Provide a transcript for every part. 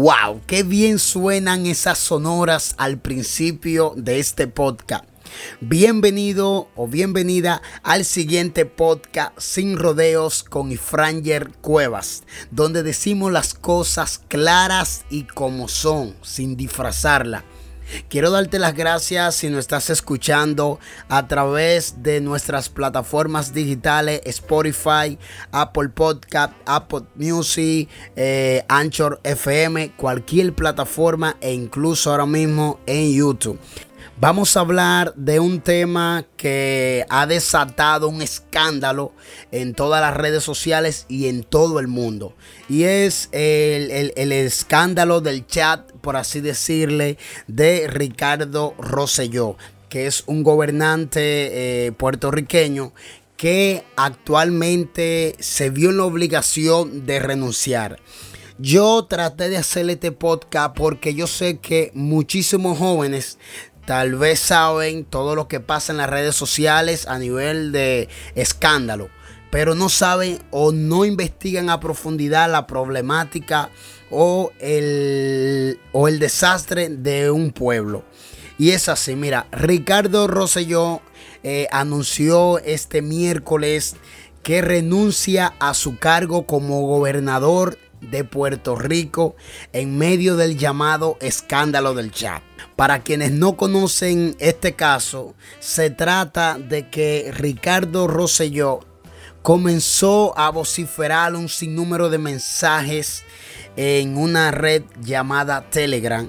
¡Wow! ¡Qué bien suenan esas sonoras al principio de este podcast! Bienvenido o bienvenida al siguiente podcast Sin Rodeos con Ifranger Cuevas, donde decimos las cosas claras y como son, sin disfrazarla. Quiero darte las gracias si nos estás escuchando a través de nuestras plataformas digitales Spotify, Apple Podcast, Apple Music, Anchor FM, cualquier plataforma e incluso ahora mismo en YouTube. Vamos a hablar de un tema que ha desatado un escándalo en todas las redes sociales y en todo el mundo. Y es el escándalo del chat, por así decirle, de Ricardo Rosselló, que es un gobernante puertorriqueño que actualmente se vio en la obligación de renunciar. Yo traté de hacer este podcast porque yo sé que muchísimos jóvenes tal vez saben todo lo que pasa en las redes sociales a nivel de escándalo, pero no saben o no investigan a profundidad la problemática o el desastre de un pueblo. Y es así, mira, Ricardo Rosselló anunció este miércoles que renuncia a su cargo como gobernador de Puerto Rico en medio del llamado escándalo del chat. Para quienes no conocen este caso, se trata de que Ricardo Rosselló comenzó a vociferar un sinnúmero de mensajes en una red llamada Telegram,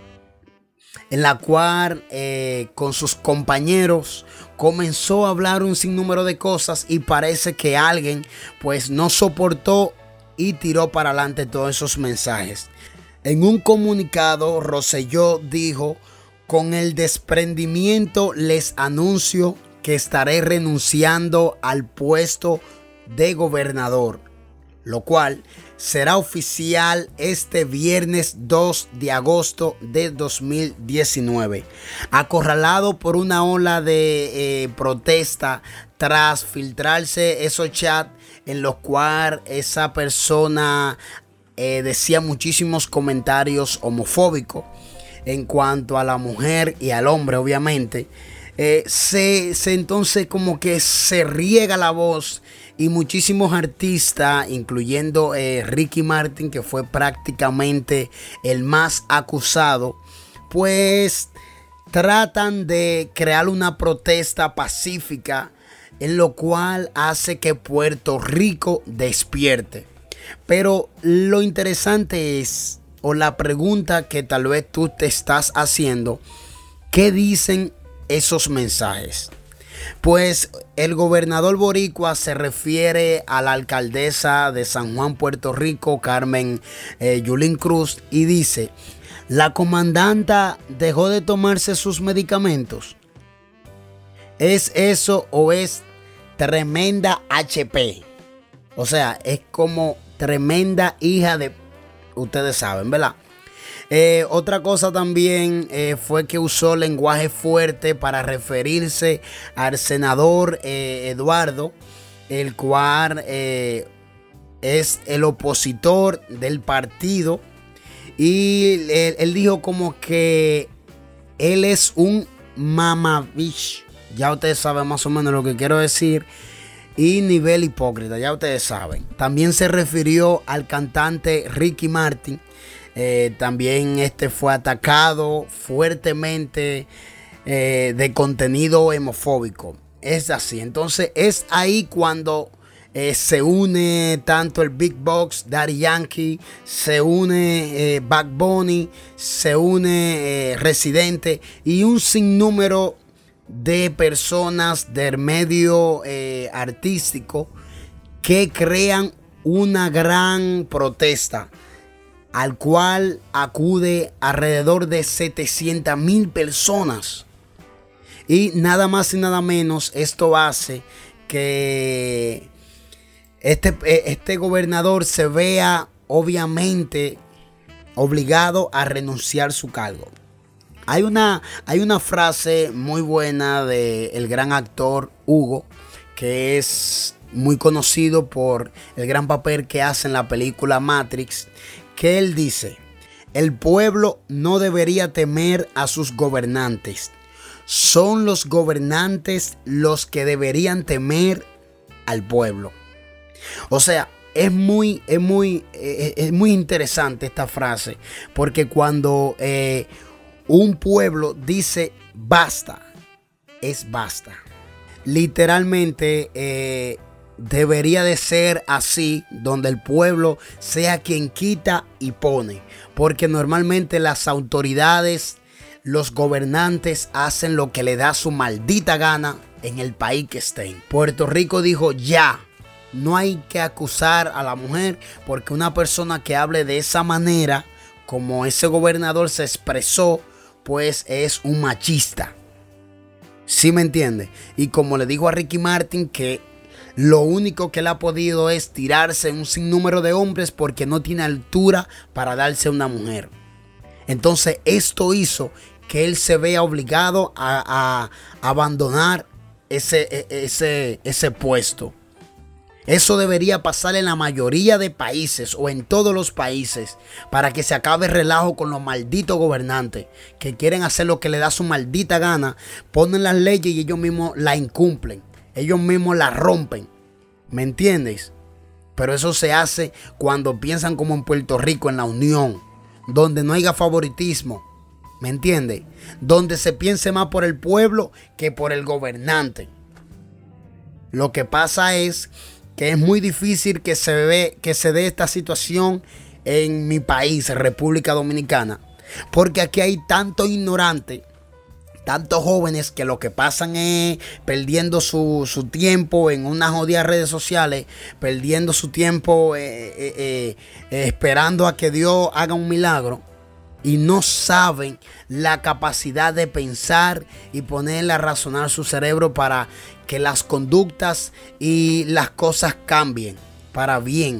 en la cual con sus compañeros comenzó a hablar un sinnúmero de cosas y parece que alguien pues no soportó y tiró para adelante todos esos mensajes. En un comunicado, Rosselló dijo: con el desprendimiento les anuncio que estaré renunciando al puesto de gobernador, lo cual será oficial este viernes 2 de agosto de 2019. Acorralado por una ola de protesta tras filtrarse esos chats en los cuales esa persona decía muchísimos comentarios homofóbicos en cuanto a la mujer y al hombre, obviamente. Entonces como que se riega la voz y muchísimos artistas, incluyendo Ricky Martin, que fue prácticamente el más acusado, pues tratan de crear una protesta pacífica, en lo cual hace que Puerto Rico despierte. Pero lo interesante es, o la pregunta que tal vez tú te estás haciendo, ¿qué dicen esos mensajes? Pues el gobernador boricua se refiere a la alcaldesa de San Juan, Puerto Rico, Carmen Yulín Cruz, y dice: la comandanta dejó de tomarse sus medicamentos. ¿Es eso o es tremenda HP? O sea, es como tremenda hija de... Ustedes saben, ¿verdad? Otra cosa también fue que usó lenguaje fuerte para referirse al senador Eduardo, el cual es el opositor del partido. Y él dijo como que él es un mamabicho. Ya ustedes saben más o menos lo que quiero decir. Y nivel hipócrita, ya ustedes saben. También se refirió al cantante Ricky Martin. También fue atacado fuertemente de contenido homofóbico. Es así. Entonces es ahí cuando se une tanto el Big Box, Daddy Yankee, se une Bad Bunny, se une Residente y un sinnúmero de personas del medio artístico que crean una gran protesta, al cual acude alrededor de 700,000 personas. Y nada más y nada menos, esto hace que este gobernador se vea obviamente obligado a renunciar a su cargo. Hay una frase muy buena del gran actor Hugo, que es muy conocido por el gran papel que hace en la película Matrix, que él dice: El pueblo no debería temer a sus gobernantes. Son los gobernantes los que deberían temer al pueblo. O sea, es muy interesante esta frase, porque cuando un pueblo dice basta, es basta. Literalmente debería de ser así, donde el pueblo sea quien quita y pone, porque normalmente las autoridades, los gobernantes hacen lo que le da su maldita gana en el país que estén. Puerto Rico dijo ya. No hay que acusar a la mujer, porque una persona que hable de esa manera, como ese gobernador se expresó, pues es un machista. ¿Sí me entiende? Y como le dijo a Ricky Martin, que lo único que él ha podido es tirarse en un sinnúmero de hombres porque no tiene altura para darse a una mujer. Entonces esto hizo que él se vea obligado a abandonar ese puesto. Eso debería pasar en la mayoría de países o en todos los países, para que se acabe el relajo con los malditos gobernantes que quieren hacer lo que les da su maldita gana. Ponen las leyes y ellos mismos las incumplen. Ellos mismos las rompen. ¿Me entiendes? Pero eso se hace cuando piensan como en Puerto Rico, en la unión, donde no haya favoritismo. ¿Me entiendes? Donde se piense más por el pueblo que por el gobernante. Lo que pasa es que es muy difícil que se dé esta situación en mi país, República Dominicana, porque aquí hay tanto ignorante, tantos jóvenes que lo que pasan es perdiendo su tiempo en unas jodidas redes sociales, perdiendo su tiempo esperando a que Dios haga un milagro, y no saben la capacidad de pensar y ponerle a razonar su cerebro para que las conductas y las cosas cambien para bien.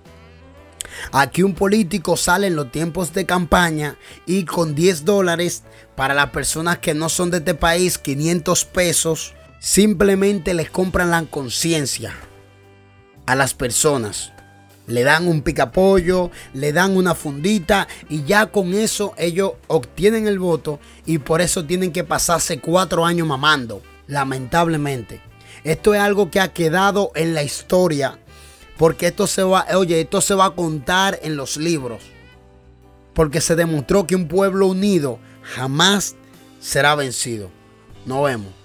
Aquí un político sale en los tiempos de campaña y con $10 para las personas que no son de este país, 500 pesos, simplemente les compran la conciencia a las personas. Le dan un picapollo, le dan una fundita y ya con eso ellos obtienen el voto, y por eso tienen que pasarse 4 años mamando. Lamentablemente, esto es algo que ha quedado en la historia, porque esto se va a contar en los libros, porque se demostró que un pueblo unido jamás será vencido. Nos vemos.